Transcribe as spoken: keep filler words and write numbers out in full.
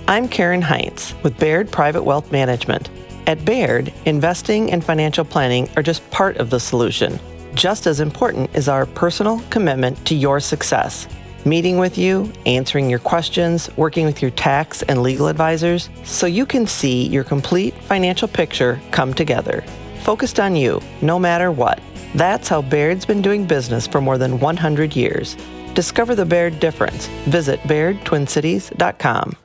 I'm Karen Heinz with Baird Private Wealth Management. At Baird, investing and financial planning are just part of the solution. Just as important is our personal commitment to your success. Meeting with you, answering your questions, working with your tax and legal advisors, so you can see your complete financial picture come together. Focused on you, no matter what. That's how Baird's been doing business for more than one hundred years. Discover the Baird difference. Visit Baird Twin Cities dot com.